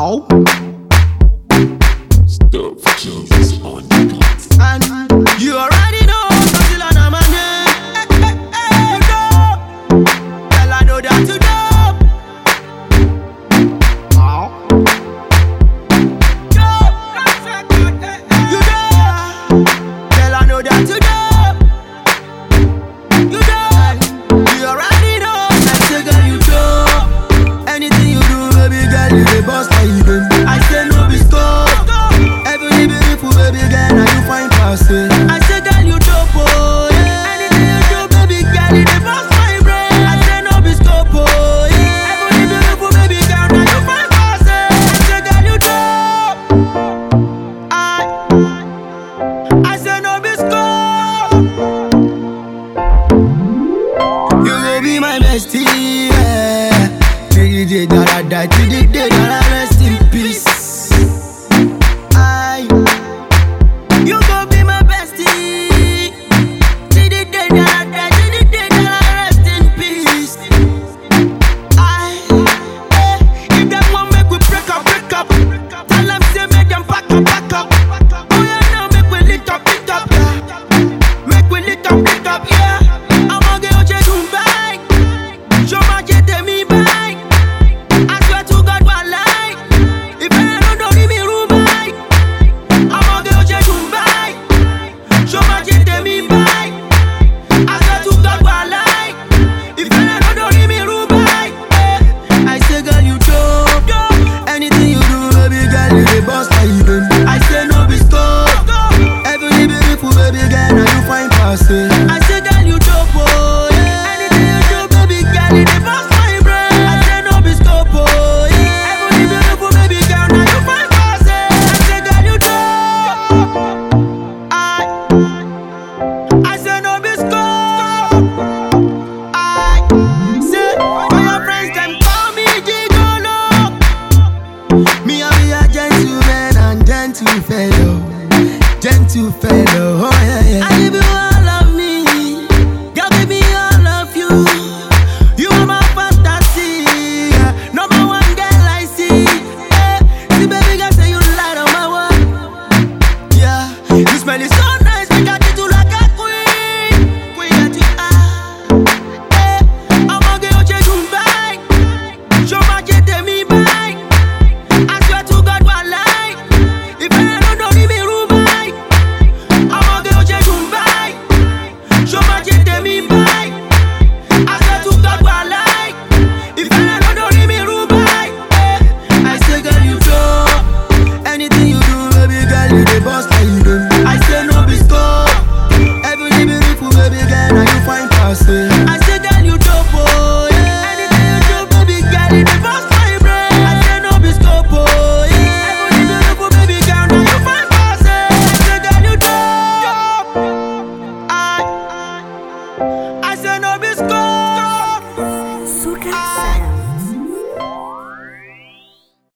Ow. Stop Jesus on the beat. And you already know, Brazil and I'm a name. You know, girl, I know that you know. Ow. You know, girl, I know that you know. You know, you already know. I say, girl, you know. Anything you do, baby girl, you the boss like you. I say no be scope. Every beautiful baby girl, now you find passing. I say, girl, you dope, oh yeah. Anything you do, baby girl, you the boss my brain. I say no be scope, oh yeah. Every beautiful baby girl, now you find passing. I say, girl, you dope. I say no be scope. You will be my bestie, yeah. Till the day that I die, till the day that I rest in peace. You gon' be my bestie. Till the day that I die, till the day that I rest in peace. If them want make we break up. Tell them say make them back up. Oh yeah, now make we lit up, yeah. Make we lit up, yeah. I'ma get you back. Show my jet me back. I swear to God, one lie. If I don't give me room back, I'ma get you back. Show my jet me back. I swear to God, one lie. If I don't give me room back, I say, girl, you dope. Anything you do, baby girl, you the boss like you. I say no be scope. Every beautiful baby girl, now you find passing. I say, girl, you dope, oh yeah. Anything you do, baby girl, you the boss my brain. I say no be scope, oh yeah. Every beautiful baby girl, now you find passing. I say, girl, you dope. I say no be scope. I say, for your friends, them call me Gigolo. Me, I be a gentleman and gentle fellow. Gentle fellow, oh yeah. I give you all of me. Girl, give me all of you. You are my fantasy. Number one girl I see. See, baby girl, say you light on my one. Yeah, you smell it so nice. We got you like a queen. Queen that you are. I'ma get you back. Show my